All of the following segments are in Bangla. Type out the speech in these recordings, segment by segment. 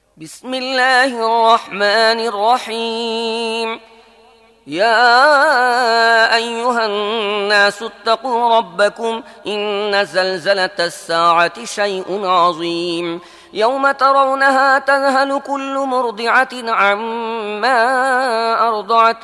بسم الله الرحمن الرحيم يا أيها الناس اتقوا ربكم إن زلزلة الساعة شيء عظيم يوم ترونها تذهل كل مرضعة عما أرضعت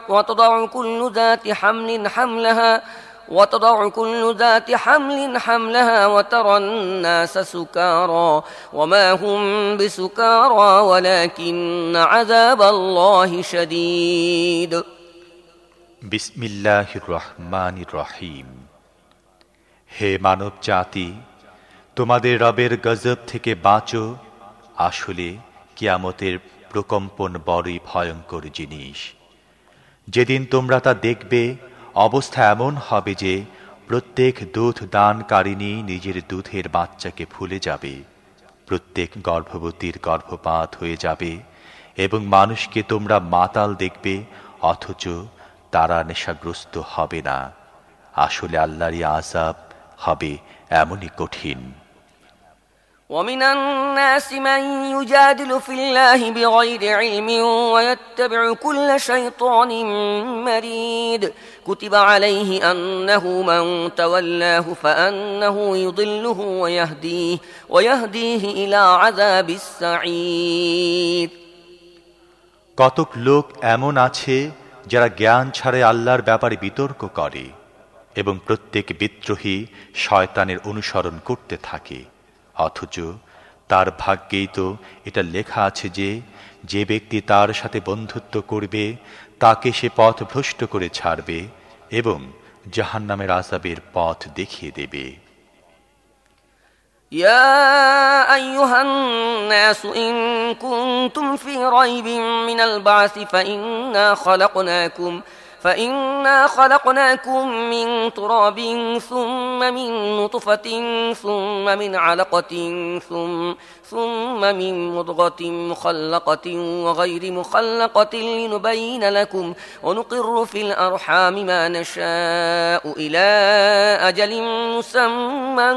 وتضع كل ذات حمل حملها وترى الناس سكارى وما هم بسكارى ولكن عذاب الله شديد বিসমিল্লাহির রহমানির রহিম। হে মানব জাতি, তোমাদের রবের গজব থেকে বাঁচো। আসলে কিয়ামতের প্রকম্পন বড়ই ভয়ঙ্কর জিনিস। যেদিন তোমরা তা দেখবে, অবস্থা এমন হবে যে প্রত্যেক দুধ দানকারিণী নিজের দুধের বাচ্চাকে ভুলে যাবে, প্রত্যেক গর্ভবতীর গর্ভপাত হয়ে যাবে এবং মানুষকে তোমরা মাতাল দেখবে, অথচ তারা নেশাগ্রস্ত হবে না। আসলে আল্লাহরই আযাব হবে এমনই কঠিন। ومن الناس من يجادل في الله بغير علم ويتبع كل شيطان مريد كتب عليه أنه من تولاه فأنه يضله ويهديه إلى عذاب السعير। কতক লোক এমন আছে যারা জ্ঞান ছাড়াই আল্লাহর ব্যাপারে বিতর্ক করে এবং প্রত্যেক বিদ্রোহী শয়তানের অনুসরণ করতে থাকে, অথচ তার ভাগ্যেই তো এটা লেখা আছে যে যে ব্যক্তি তার সাথে বন্ধুত্ব করবে তাকে সে পথ ভ্রষ্ট করে ছাড়বে এবং জাহান্নামের আযাবের পথ দেখিয়ে দেবে। يا أيها الناس إن كنتم في ريب من البعث فإنا خلقناكم من تراب ثم من نطفة ثم من علقة ثم من مضغة مخلقة وغير مخلقة لنبين لكم ونقر في الأرحام ما نشاء إلى أجل مسمى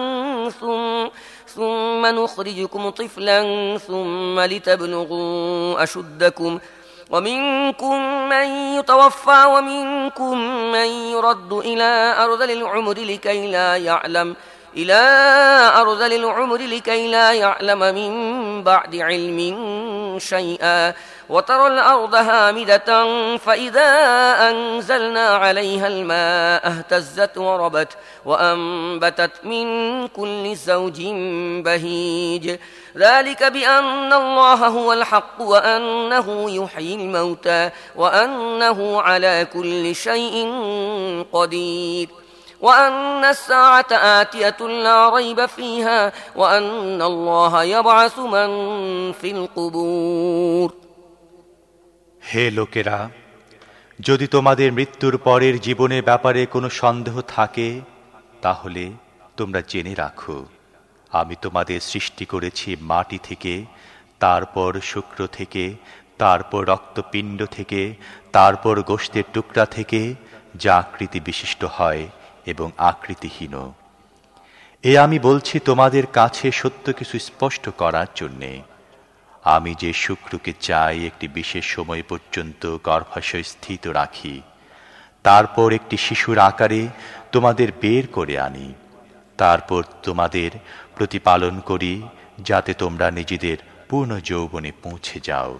ثم نخرجكم طفلا ثم لتبلغوا أشدكم ومنكم من يتوفى ومنكم من يرد إلى أرذل العمر لكي لا يعلم من بعد علم شيئا وترى الأرض هامدة فإذا أنزلنا عليها الماء اهتزت وربت وأنبتت من كل زوج بهيج ذلك بأن الله هو الحق وأنه يحيي الموتى وأنه على كل شيء قدير وأن الساعة آتية لا ريب فيها وأن الله يبعث من في القبور। হে লোকেরা, যদি তোমাদের মৃত্যুর পরের জীবনের ব্যাপারে কোনো সন্দেহ থাকে তাহলে তোমরা জেনে রাখো, আমি তোমাদের সৃষ্টি করেছি মাটি থেকে, তারপর শুক্র থেকে, তারপর রক্তপিণ্ড থেকে, তারপর গোশতের টুকরা থেকে, যা আকৃতি বিশিষ্ট হয় এবং আকৃতিহীন। এ আমি বলছি তোমাদের কাছে সত্য কিছু স্পষ্ট করার জন্যে। আমি যে শুক্রকে চাই একটি বিশেষ সময় পর্যন্ত গর্ভাশয় স্থিত রাখি, তারপর একটি শিশুর আকারে তোমাদের বের করে আনি, তারপর তোমাদের প্রতিপালন করি যাতে তোমরা নিজেদের পূর্ণ যৌবনে পৌঁছে যাও।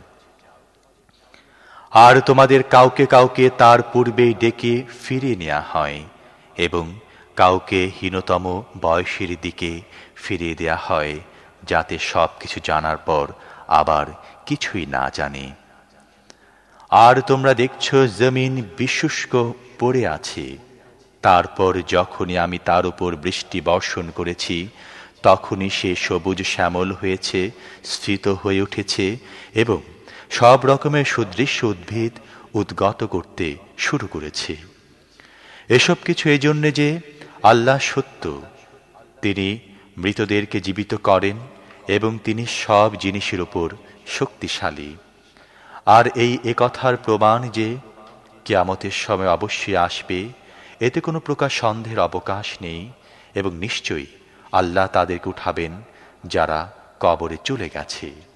আর তোমাদের কাউকে কাউকে তার পূর্বেই ডেকে ফিরিয়ে নেওয়া হয় এবং কাউকে হীনতম বয়সের দিকে ফিরিয়ে দেয়া হয়, যাতে সব কিছু জানার পর আবার কিছুই না জানে। আর তোমরা দেখছো জমিন বিশুষ্ক পড়ে আছে, তারপর যখনই আমি তার উপর বৃষ্টি বর্ষণ করেছি তখনই সে সবুজ শ্যামল হয়েছে, স্ফীত হয়ে উঠেছে এবং সব রকমের সুদৃশ্য উদ্ভিদ উদ্গত করতে শুরু করেছে। এসব কিছু এই জন্যে যে আল্লাহ সত্য, তিনি মৃতদেরকে জীবিত করেন এবং তিনি সব জিনিসের উপর শক্তিশালী। আর এই একথার প্রমাণ যে কিয়ামতের সময় অবশ্যই আসবে, এতে কোনো প্রকার সন্দেহের অবকাশ নেই এবং নিশ্চয়ই আল্লাহ তাদেরকে উঠাবেন যারা কবরে চলে গেছে।